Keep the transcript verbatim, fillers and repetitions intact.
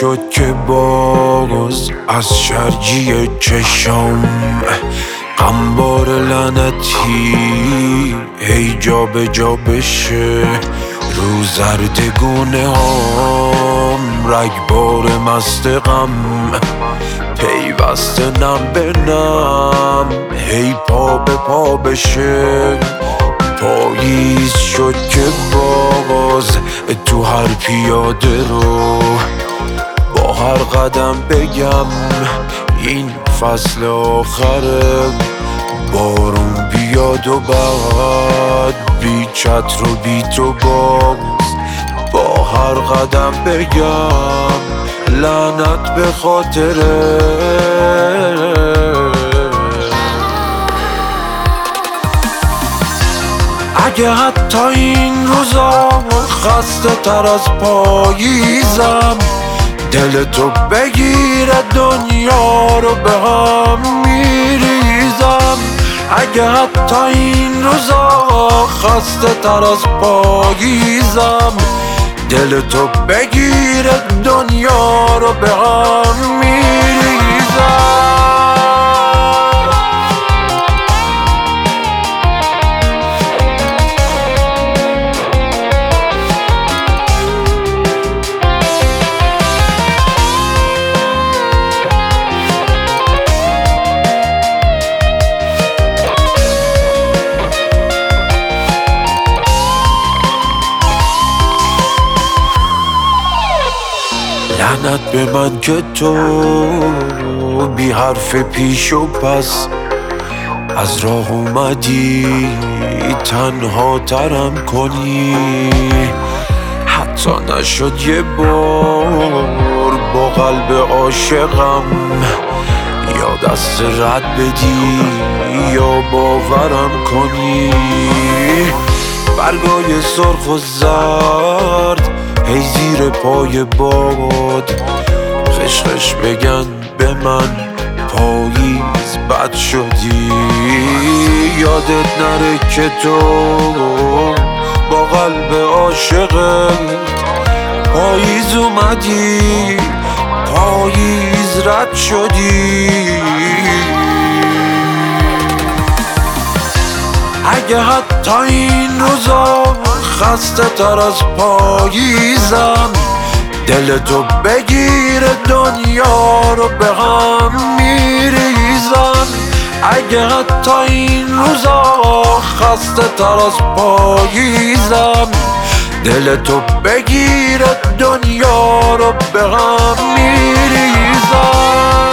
شد که باز از شرجی چشم غمبار لعنتی هی جا به جا بشه رو زردگونه هم رگبار مست غم پیوسته نم به نم هی پا به پا بشه پاییز شد که باز تو هر پیاده رو با هر قدم بگم این فصل آخره بارون بیاد و بعد بی چتر و بی تو باز با هر قدم بگم لعنت به خاطره اگه حتی این روزا خسته تر از پاییزم دل تو بگیره دنیا رو به هم میریزم اگه حتی این روزا خسته تر از پاییزم دل تو بگیره دنیا رو به هم میریزم لعنت به من که تو بی حرف پیش و پس از راه اومدی تنها ترم کنی حتی نشد یه بار با قلب عاشقم یا دست رد بدی یا باورم کنی برگای سرخ و زرد هی زیر پای باد خشخش بگن به من پاییز بد شدی یادت نره که تو با قلب عاشقت پاییز اومدی پاییز رد شدی اگه حتی این روزا خسته تر از پاییزم دل تو بگیره دنیا رو به هم میریزم اگه حتی این روزا خسته تر از پاییزم دل تو بگیره دنیا رو به هم میریزم